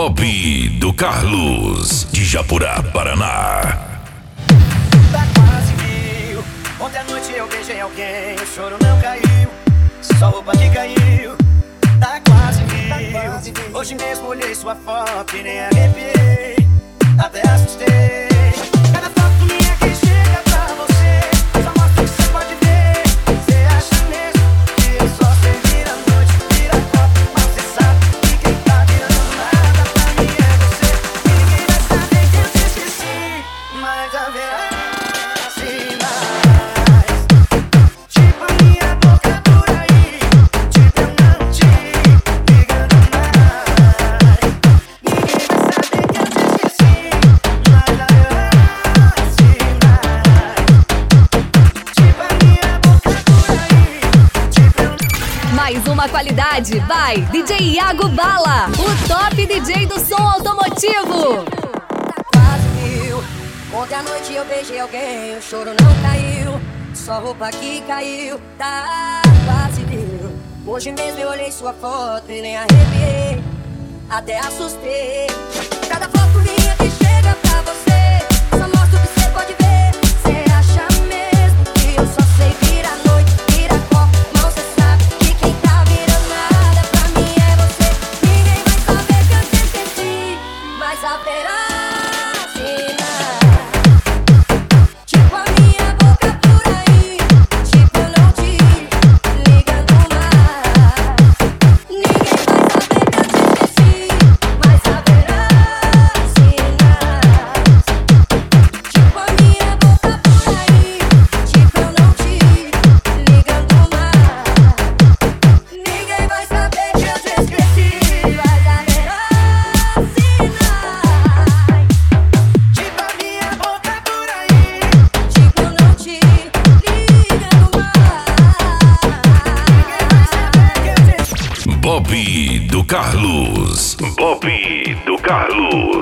Bob do Carlos, de Japurá, Paraná. Tá quase mil. Ontem à noite eu beijei alguém, o choro não caiu, só roupa que caiu. Tá quase mil. Hoje mesmo olhei sua foto e nem arrepiei, até assustei. Cada foto minha que chega pra você só mostra o que você pode ver. Você acha mesmo que eu só sei vir à noite, vira copo, mas você sabe que quem tá virando nada pra mim é você. E ninguém vai saber que eu te esqueci, mas haverá sinais, tipo a minha boca por aí, tipo eu não te ligando mais. Ninguém vai saber que eu te esqueci, mas haverá sinais, tipo a minha boca por aí, tipo eu não. Mais uma qualidade, vai DJ Iago Bala, o top DJ do som automotivo. Tá quase mil. Ontem à noite eu beijei alguém, o choro não caiu, só roupa que caiu. Tá quase mil. Hoje mesmo eu olhei sua foto e nem arrepiei, até assustei. Cada foto minha que chega pra você só mostra o que você pode ver. Você acha mesmo que eu só sei vir à noite, vira copo, mas você sabe que quem tá virando nada pra mim é você. Ninguém vai saber que eu te esqueci, mas haverá sinais, tipo a minha boca por aí, tipo eu não te ligando mais. Ninguém vai saber que eu te esqueci, mas haverá sinais, tipo a minha boca por aí, tipo eu não te ligando mais. Ninguém vai saber que eu te esqueci, mas haverá sinais, Tipo a minha boca por aí, tipo eu não te ligando mais. Bob do Carlos. Bob do Carlos.